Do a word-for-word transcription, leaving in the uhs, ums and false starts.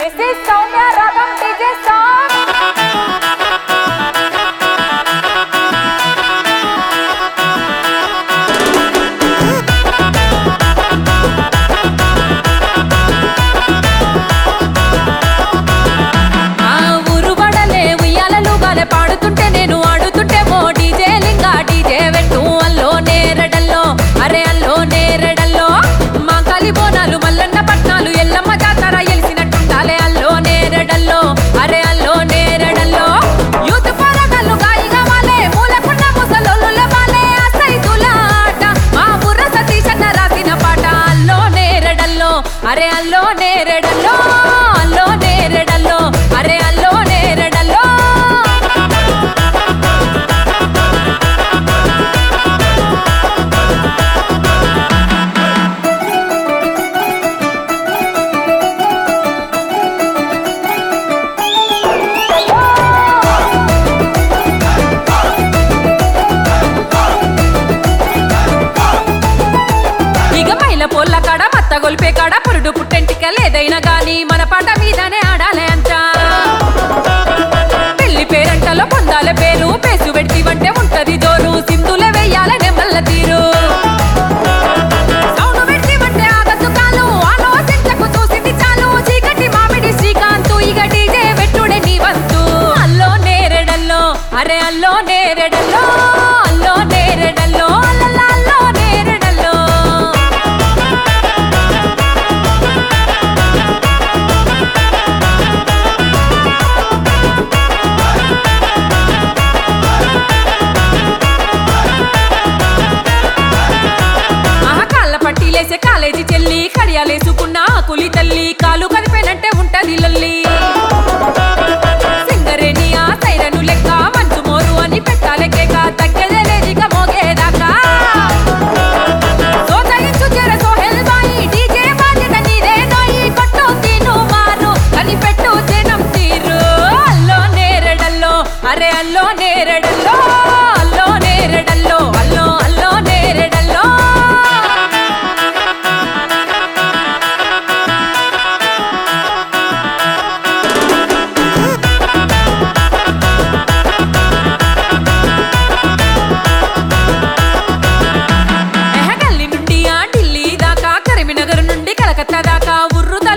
This is Soumya Ragam D J song. పాడుతుంటే నేను ఆడుతుంటే మో డీజే లింగా డీజే వెట్టు అల్లో నేరడల్లో అరే అల్లో నేరడల్లో మా కాలి బోనాలు మల్లన్న పట్నాలు ఎల్లమ్మ జాతర ఎలిసినట్టుండాలే అల్లో నేరడల్లో అరే అల్లో నేరడల్లో యూత్ పోరగాళ్ళు గాయిగా వాలే మూలకున్న ముసలోళ్ళ వాలే ఆ సైదుల ఆట మా బుర్ర సతీష్ అన్న రాసిన పాట అల్లో నేరడల్లో అరే అల్లో నేరడల్లో అల్లో నేరడల్లో అరే అల్లో నేరడల్లో పొల్ల కాడ మత్త గొలిపే కాడ పురుడు పుట్టెంటికలేదైనా గాని మన పాట మీదనే ఆడాలే అంట పెళ్లి పేరంటలో పొందాలే పేరు పేసు పెట్టి వంటే ఉంటది జోరు సింధులే వెయ్యాలనే మల్ల తీరు సౌండ్ పెట్టి వంటే ఆగదు కాలు ఆలోచించకు చూసింది చాలు చీకటి మామిడి శ్రీకాంతు ఇక డీజే పెట్టుడే నీ వంతు అల్లో నేరెడల్లో అరే అల్లో నేరెడల్లో అల్లో నేరెడల్లో అల్లల్లా అల్లో నేరెడల్లో పట్టీలేసే కాలేజీ చెల్లి కడియాలేసుకున్న కులి తల్లి కాలు కనిపోయినంటే ఉంటది లల్లి సింగరేణి ఆ సైరను లెక్క మంచు మోరు అని పెట్టాలెక్క తగ్గలేదిక మోగేదాకా సోదయించు జర సోహెల్ బాయి డీజే బాధ్యత నీదే నోయి కొట్టు తీను మారు కనిపెట్టు జనం తీరు అల్లో నేరడల్లో అరే అల్లో నేరడల్లో అల్లో నేరడల్లో అల్లో అల్లో నేరడల్లో కలకత్తా దాకా ఉర్రు